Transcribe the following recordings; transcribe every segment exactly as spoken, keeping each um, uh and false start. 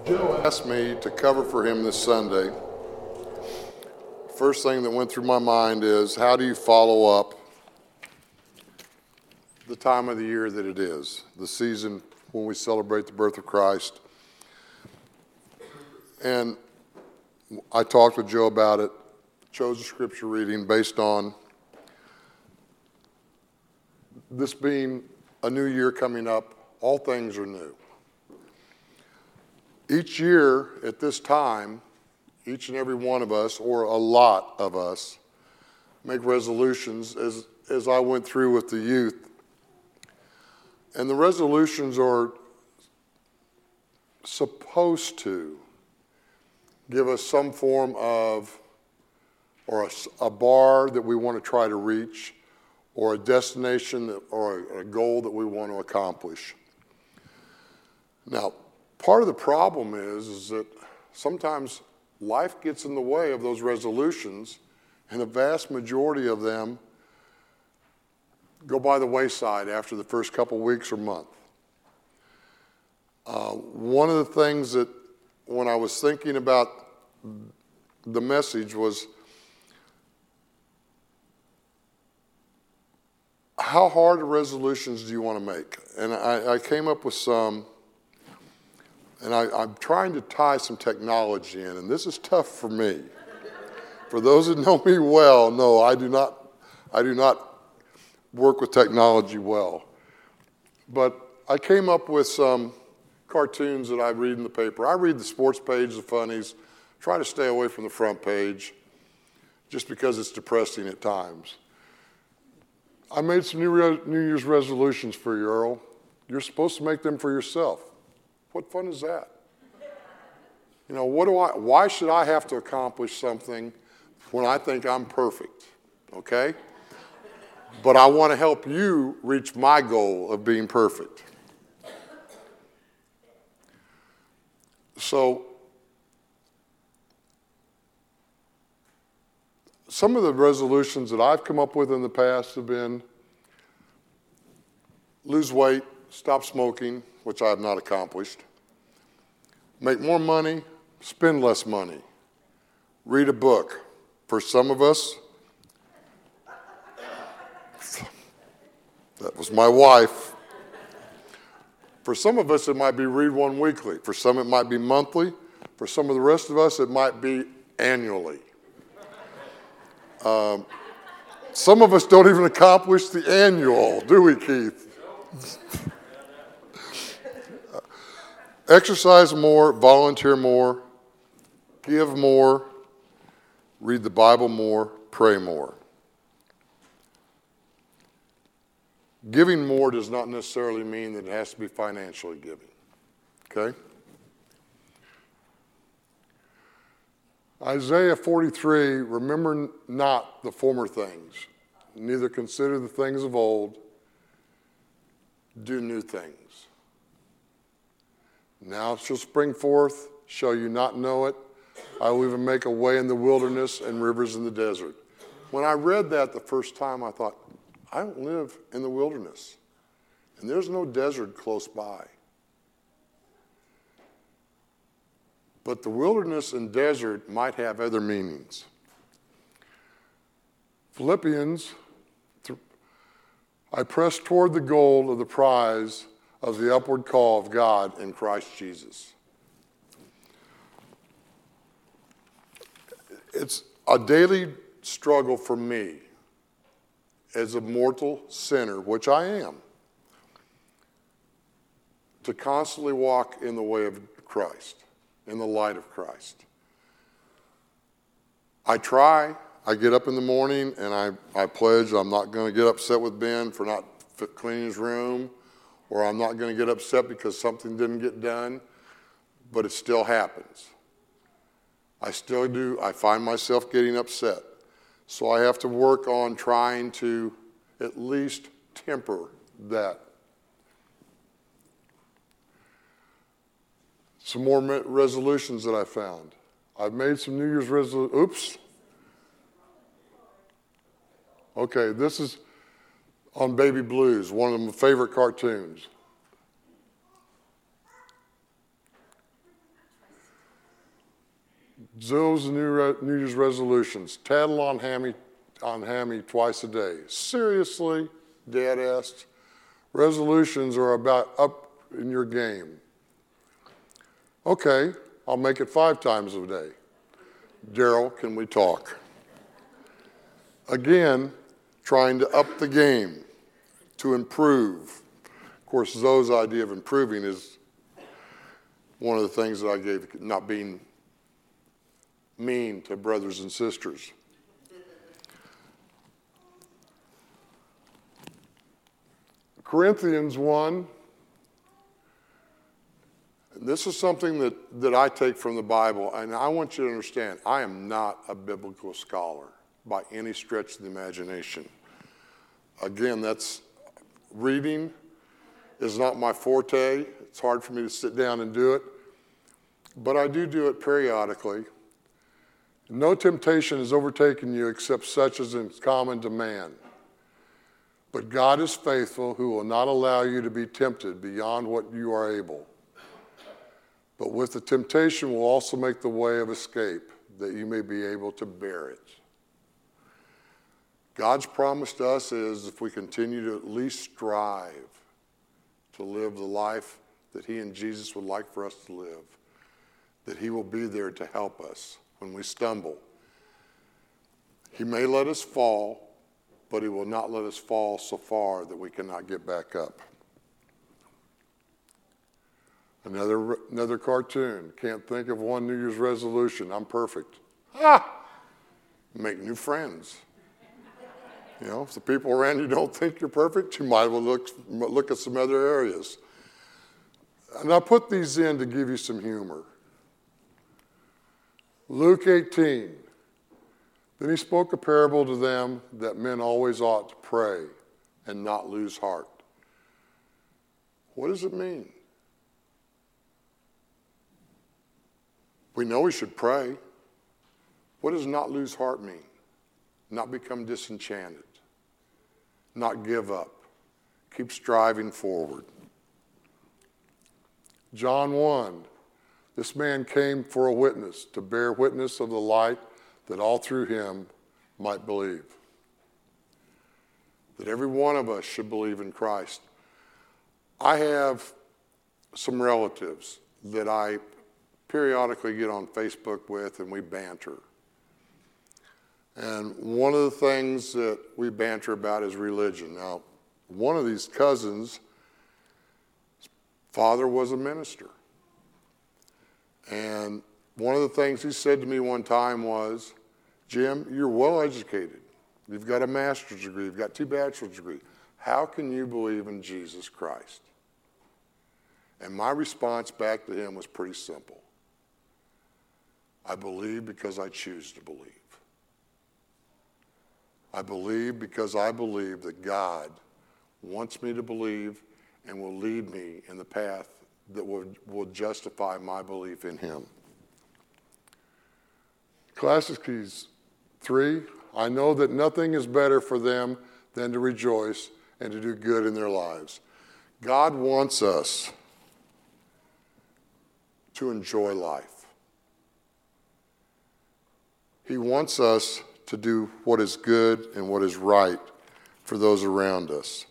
Joe asked me to cover for him this Sunday. First thing that went through my mind is, how do you follow up the time of the year that it is, the season when we celebrate the birth of Christ? And I talked with Joe about it, chose a scripture reading based on this being a new year coming up. All things are new. Each year at this time, each and every one of us, or a lot of us, make resolutions, as, as I went through with the youth. And the resolutions are supposed to give us some form of, or a, a bar that we want to try to reach, or a destination that, or a, a goal that we want to accomplish. Now, part of the problem is, is that sometimes life gets in the way of those resolutions, and a vast majority of them go by the wayside after the first couple weeks or month. Uh, one of the things that, when I was thinking about the message, was how hard resolutions do you want to make? And I, I came up with some. And I, I'm trying to tie some technology in, and this is tough for me. For those that know me well, no, I do not, I do not work with technology well. But I came up with some cartoons that I read in the paper. I read the sports page, the funnies, try to stay away from the front page, just because it's depressing at times. I made some New, Re- New Year's resolutions for you, Earl. You're supposed to make them for yourself. What fun is that? You know, what do I, why should I have to accomplish something when I think I'm perfect, okay? But I want to help you reach my goal of being perfect. So, some of the resolutions that I've come up with in the past have been lose weight, stop smoking, which I have not accomplished. Make more money, spend less money. Read a book. For some of us, that was my wife. For some of us, it might be read one weekly. For some, it might be monthly. For some of the rest of us, it might be annually. Um, some of us don't even accomplish the annual, do we, Keith? Exercise more, volunteer more, give more, read the Bible more, pray more. Giving more does not necessarily mean that it has to be financially giving, okay? Isaiah forty-three, remember not the former things, neither consider the things of old, do new things. Now it shall spring forth, shall you not know it? I will even make a way in the wilderness and rivers in the desert. When I read that the first time, I thought, I don't live in the wilderness, and there's no desert close by. But the wilderness and desert might have other meanings. Philippians, I press toward the goal of the prize of the upward call of God in Christ Jesus. It's a daily struggle for me as a mortal sinner, which I am, to constantly walk in the way of Christ, in the light of Christ. I try. I get up in the morning and I, I pledge I'm not going to get upset with Ben for not cleaning his room, or I'm not going to get upset because something didn't get done, but it still happens. I still do. I find myself getting upset. So I have to work on trying to at least temper that. Some more resolutions that I found. I've made some New Year's resolutions. Oops. Okay, this is on Baby Blues, one of my favorite cartoons. Those New, Re- New Year's resolutions. Tattle on hammy, on hammy twice a day. Seriously, Dad asked. Resolutions are about up in your game. Okay, I'll make it five times a day. Daryl, can we talk? Again, trying to up the game, to improve. Of course, Zoe's idea of improving is one of the things that I gave, not being mean to brothers and sisters. Corinthians one, this is something that, that I take from the Bible, and I want you to understand, I am not a biblical scholar by any stretch of the imagination. Again, that's reading is not my forte. It's hard for me to sit down and do it, but I do do it periodically. No temptation has overtaken you except such as is common to man. But God is faithful, who will not allow you to be tempted beyond what you are able. But with the temptation will also make the way of escape, that you may be able to bear it. God's promise to us is, if we continue to at least strive to live the life that he and Jesus would like for us to live, that he will be there to help us when we stumble. He may let us fall, but he will not let us fall so far that we cannot get back up. Another, another cartoon. Can't think of one New Year's resolution. I'm perfect. Ah! Make new friends. You know, if the people around you don't think you're perfect, you might as well look, look at some other areas. And I put these in to give you some humor. Luke eighteen. Then he spoke a parable to them that men always ought to pray and not lose heart. What does it mean? We know we should pray. What does not lose heart mean? Not become disenchanted. Not give up. Keep striving forward. John one. This man came for a witness, to bear witness of the light, that all through him might believe. That every one of us should believe in Christ. I have some relatives that I periodically get on Facebook with, and we banter. And one of the things that we banter about is religion. Now, one of these cousins, his father was a minister. And one of the things he said to me one time was, Jim, you're well educated. You've got a master's degree. You've got two bachelor's degrees. How can you believe in Jesus Christ? And my response back to him was pretty simple. I believe because I choose to believe. I believe because I believe that God wants me to believe and will lead me in the path that will, will justify my belief in him. Classic keys. Three, I know that nothing is better for them than to rejoice and to do good in their lives. God wants us to enjoy life. He wants us to do what is good and what is right for those around us.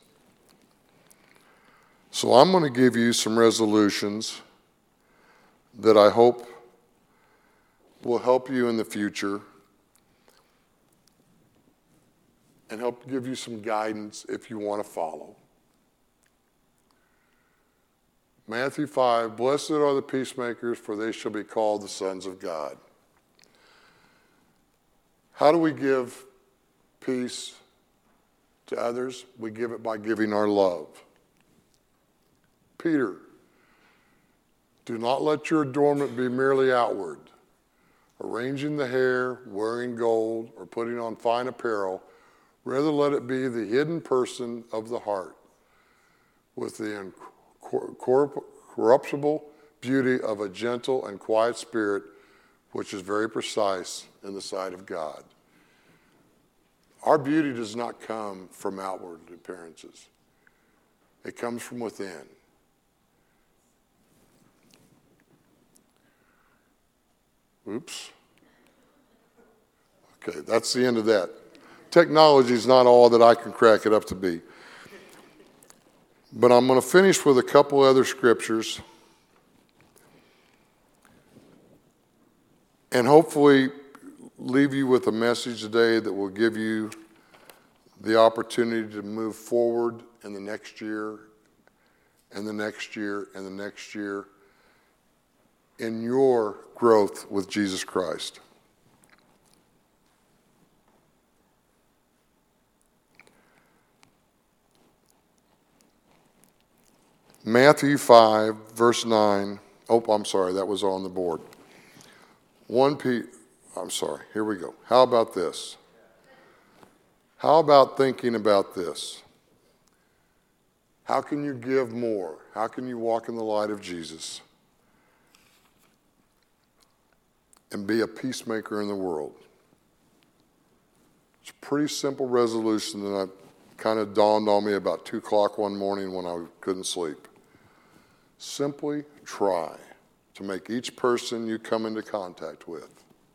So I'm going to give you some resolutions that I hope will help you in the future and help give you some guidance if you want to follow. Matthew five, blessed are the peacemakers, for they shall be called the sons of God. How do we give peace to others? We give it by giving our love. Peter, do not let your adornment be merely outward, arranging the hair, wearing gold, or putting on fine apparel. Rather, let it be the hidden person of the heart, with the incorruptible beauty of a gentle and quiet spirit, which is very precise in the sight of God. Our beauty does not come from outward appearances. It comes from within. Oops, Okay, that's the end of that. Technology is not all that I can crack it up to be. But I'm going to finish with a couple other scriptures. And hopefully leave you with a message today that will give you the opportunity to move forward in the next year, and the next year, and the next year in your growth with Jesus Christ. Matthew five, verse nine. Oh, I'm sorry, that was on the board. One P. I'm sorry, here we go. How about this? How about thinking about this? How can you give more? How can you walk in the light of Jesus and be a peacemaker in the world? It's a pretty simple resolution that I kind of dawned on me about two o'clock one morning when I couldn't sleep. Simply try to make each person you come into contact with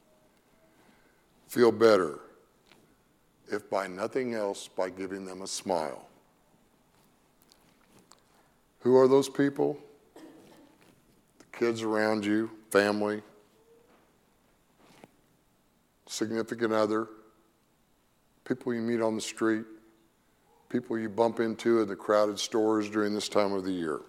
feel better, if by nothing else, by giving them a smile. Who are those people? The kids around you, family, significant other, people you meet on the street, people you bump into in the crowded stores during this time of the year.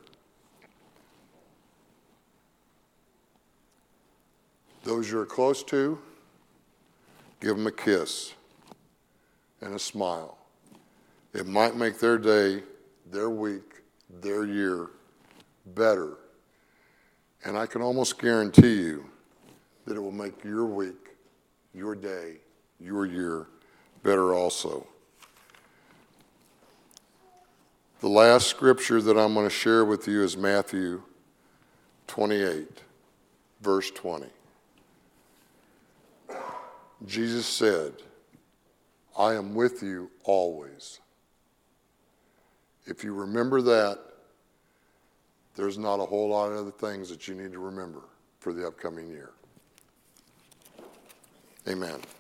Those you're close to, give them a kiss and a smile. It might make their day, their week, their year better. And I can almost guarantee you that it will make your week, your day, your year better also. The last scripture that I'm going to share with you is Matthew twenty-eight, verse twenty. Jesus said, I am with you always. If you remember that, there's not a whole lot of other things that you need to remember for the upcoming year. Amen.